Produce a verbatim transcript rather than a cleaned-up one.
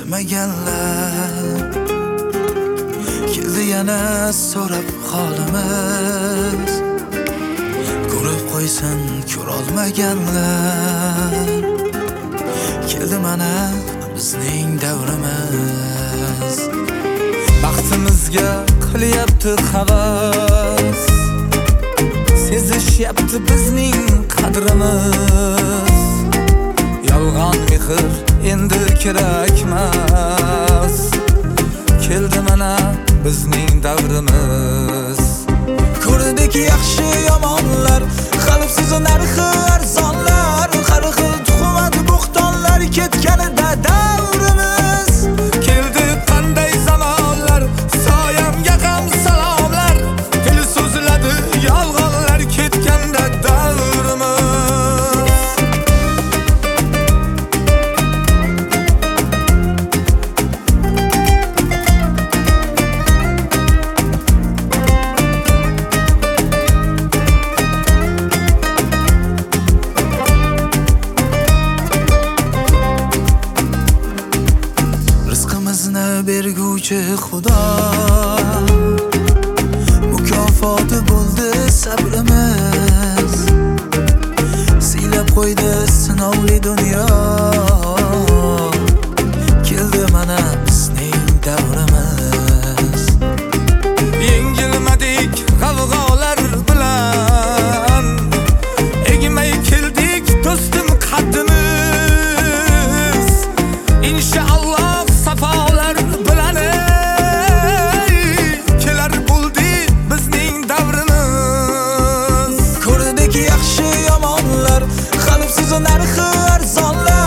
kutmaganlar keldi yana so'rab holimiz. Ko'rib qo'ysin ko'rolmaganlar keldi mana bizning davrimiz. Baxtimizga qilyapti havas, sezishyapti bizning qadrimiz. Yolg'on mehr endi kerakmas, keldi mana bizning davrimiz. Ko'rdik yaxshi yomonlar, qalbsiz narxi arzonlar, har xil tuhmat bo'xtonlar ketganida davrimiz. Keldi qanday zamonlar, soyamga ham salomlar, til so'zladi yolg'onlar ketganda davrimiz. Berguvchi Xudo, mukofoti bo'ldi sabrimiz. Siylab qo'ydi sinovli dunyo, keldi mana bizning davrimiz. Yengilmadik g'avg'olar bilan, egmay keldik do'stim qaddimiz. Inshaalloh safolar bilan kelar bo'ldi bizning davrimiz. Ko'rdik yaxshi yomonlar, qalbsiz narxi arzonlar,